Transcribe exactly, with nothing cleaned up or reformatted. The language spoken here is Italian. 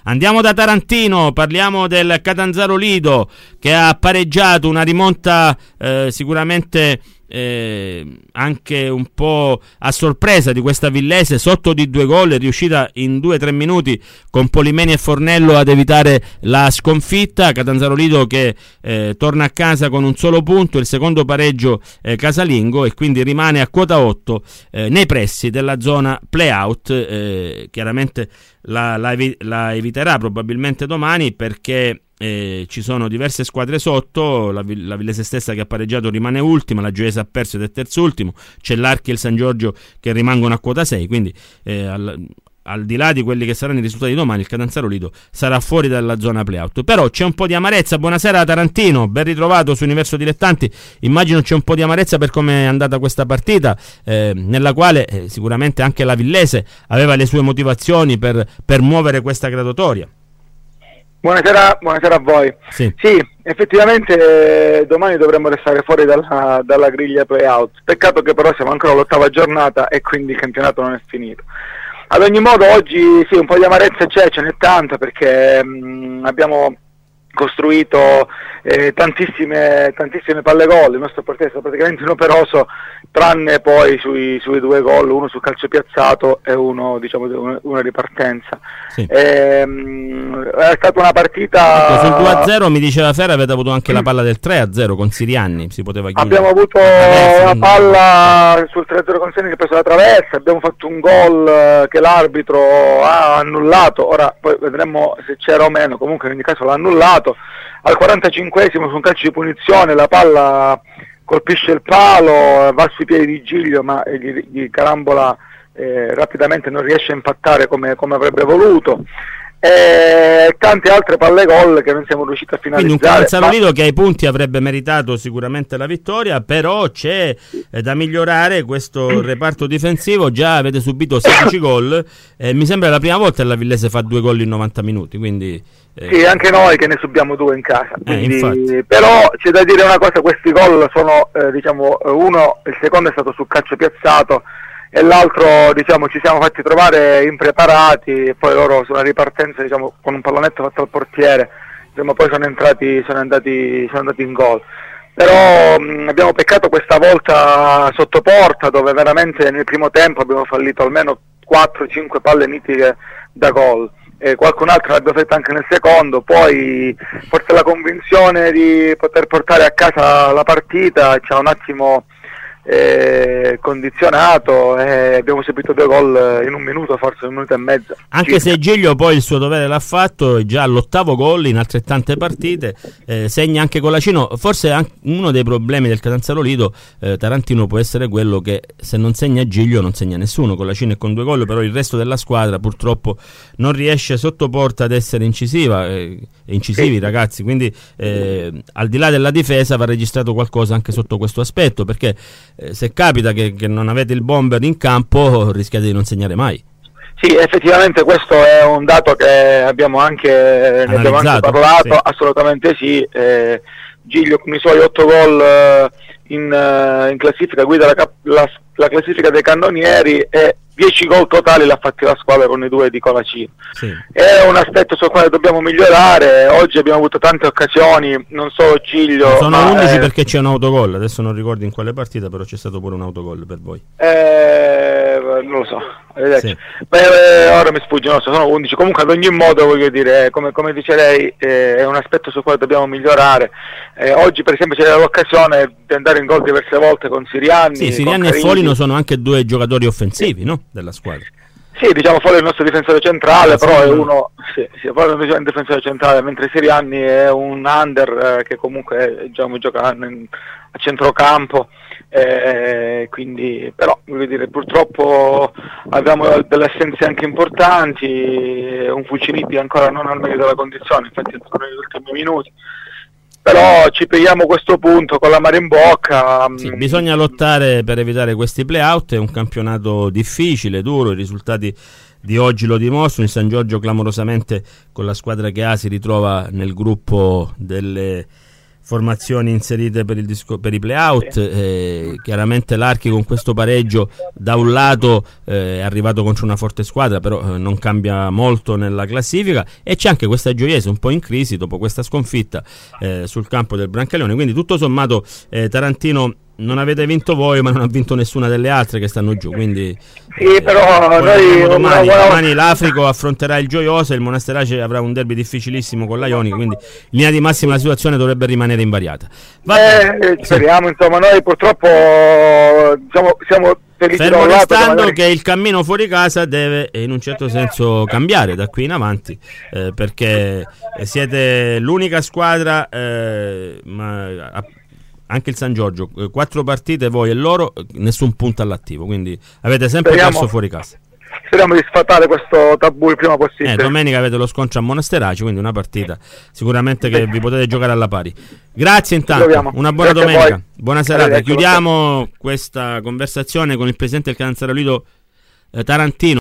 Andiamo da Tarantino, parliamo del Catanzaro Lido che ha pareggiato, una rimonta eh, sicuramente eh, anche un po' a sorpresa di questa Villese, sotto di due gol, è riuscita in due tre minuti con Polimeni e Fornello ad evitare la sconfitta. Catanzaro Lido che eh, torna a casa con un solo punto, il secondo pareggio eh, casalingo, e quindi rimane a quota otto eh, nei pressi della zona play-out. Eh, chiaramente la, la, la eviterà probabilmente domani, perché Eh, ci sono diverse squadre sotto. La, la Villese stessa che ha pareggiato rimane ultima, la Gioiese ha perso ed è terzultimo, c'è l'Archi e il San Giorgio che rimangono a quota sei, quindi eh, al, al di là di quelli che saranno i risultati domani, il Catanzaro Lido sarà fuori dalla zona playout. Però c'è un po' di amarezza. Buonasera Tarantino, ben ritrovato su Universo Dilettanti. Immagino c'è un po' di amarezza per come è andata questa partita, eh, nella quale eh, sicuramente anche la Villese aveva le sue motivazioni per, per muovere questa graduatoria. Buonasera, buonasera a voi. Sì, sì effettivamente eh, domani dovremmo restare fuori dalla, dalla griglia playout. Peccato che però siamo ancora all'ottava giornata e quindi il campionato non è finito. Ad ogni modo oggi sì, un po' di amarezza c'è, ce n'è tanta, perché mh, abbiamo costruito eh, tantissime tantissime palle gol. Il nostro portiere è stato praticamente inoperoso, tranne poi sui, sui due gol, uno sul calcio piazzato e uno diciamo una, una ripartenza. Sì. E, mh, è stata una partita. Ecco, sul due a zero mi diceva Ferra avete avuto anche la palla del tre a zero con Sirianni, si poteva chiudere. Abbiamo avuto la palla sul tre a zero con Sirianni che ha preso la traversa, abbiamo fatto un gol che l'arbitro ha annullato, ora poi vedremo se c'era o meno, comunque in ogni caso l'ha annullato. Al quarantacinquesimo su un calcio di punizione la palla colpisce il palo, va sui piedi di Giglio, ma gli, gli carambola eh, rapidamente, non riesce a impattare come, come avrebbe voluto, e tante altre palle gol che non siamo riusciti a finalizzare. Quindi un Catanzaro Lido che ai punti avrebbe meritato sicuramente la vittoria, però c'è eh, da migliorare questo reparto difensivo. Già avete subito sedici gol, eh, mi sembra la prima volta che la Villese fa due gol in novanta minuti, quindi eh. Sì, anche noi che ne subiamo due in casa, quindi, eh, però c'è da dire una cosa: questi gol sono eh, diciamo uno, il secondo è stato sul calcio piazzato e l'altro diciamo ci siamo fatti trovare impreparati, e poi loro sulla ripartenza diciamo con un pallonetto fatto al portiere diciamo, poi sono entrati sono andati, sono andati in gol. Però mh, abbiamo peccato questa volta sotto porta, dove veramente nel primo tempo abbiamo fallito almeno quattro cinque palle nitide da gol, e qualcun altro l'abbiamo fatto anche nel secondo. Poi forse la convinzione di poter portare a casa la partita ci ha un attimo Eh, condizionato, e abbiamo subito due gol in un minuto, forse un minuto e mezzo. Anche se Giglio poi il suo dovere l'ha fatto, è già all'ottavo gol in altrettante partite, eh, segna anche Colacino. Forse anche uno dei problemi del Catanzaro Lido, eh, Tarantino, può essere quello che se non segna Giglio non segna nessuno. Colacino è con due gol, però il resto della squadra purtroppo non riesce sotto porta ad essere incisiva, eh, incisivi sì. ragazzi, quindi eh, al di là della difesa va registrato qualcosa anche sotto questo aspetto, perché Eh, se capita che, che non avete il bomber in campo rischiate di non segnare mai. Sì, effettivamente questo è un dato che abbiamo anche, ne abbiamo anche parlato, sì. Assolutamente sì. eh, Giglio con i suoi otto gol in, in classifica guida la, la, la classifica dei cannonieri, e dieci gol totali l'ha fatti la squadra con i due di Colacino. Sì. È un aspetto sul quale dobbiamo migliorare. Oggi abbiamo avuto tante occasioni, non solo Giglio. Sono ma undici eh, perché c'è un autogol, adesso non ricordo in quale partita, però c'è stato pure un autogol per voi. Eh, non lo so, sì. Beh, ora mi sfugge, no, sono undici. Comunque ad ogni modo voglio dire, come, come dice lei, eh, è un aspetto sul quale dobbiamo migliorare. Eh, oggi per esempio c'era l'occasione di andare in gol diverse volte con Sirianni. Sì, Sirianni e Folino sono anche due giocatori offensivi, no? Della squadra. Sì, diciamo Folino è il nostro difensore centrale, ah, però sì, è uno sì, sì, Folino è un difensore centrale, mentre Sirianni è un under eh, che comunque diciamo, gioca in, a centrocampo, eh, quindi però voglio dire, purtroppo abbiamo delle assenze anche importanti, un Fucciniti ancora non al meglio della condizione, infatti sono negli ultimi minuti. Però ci pigliamo questo punto con la mare in bocca. Sì, bisogna lottare per evitare questi play-out, è un campionato difficile, duro, i risultati di oggi lo dimostrano. Il San Giorgio clamorosamente con la squadra che ha si ritrova nel gruppo delle formazioni inserite per, il disco, per i play-out, sì. eh, chiaramente l'Archi con questo pareggio da un lato eh, è arrivato contro una forte squadra, però eh, non cambia molto nella classifica, e c'è anche questa Gioiese un po' in crisi dopo questa sconfitta eh, sul campo del Brancaleone, quindi tutto sommato eh, Tarantino non avete vinto voi, ma non ha vinto nessuna delle altre che stanno giù, quindi sì, eh, però noi domani, una... domani l'Africo affronterà il Gioiosa e il Monasterace avrà un derby difficilissimo con la Ionica, quindi in linea di massima la situazione dovrebbe rimanere invariata. Eh, speriamo, insomma, noi purtroppo diciamo, siamo felici da fermo un lato, restando magari... che il cammino fuori casa deve in un certo senso cambiare da qui in avanti, eh, perché siete l'unica squadra, eh, ma a, anche il San Giorgio, eh, quattro partite voi e loro, nessun punto all'attivo, quindi avete sempre speriamo, perso fuori casa. Speriamo di sfatare questo tabù il prima possibile. Eh, domenica avete lo scontro a Monasterace, quindi una partita sicuramente che vi potete giocare alla pari. Grazie intanto, una buona Grazie domenica, buona serata. Arrivederci. Chiudiamo questa conversazione con il presidente del Catanzaro Lido, eh, Tarantino.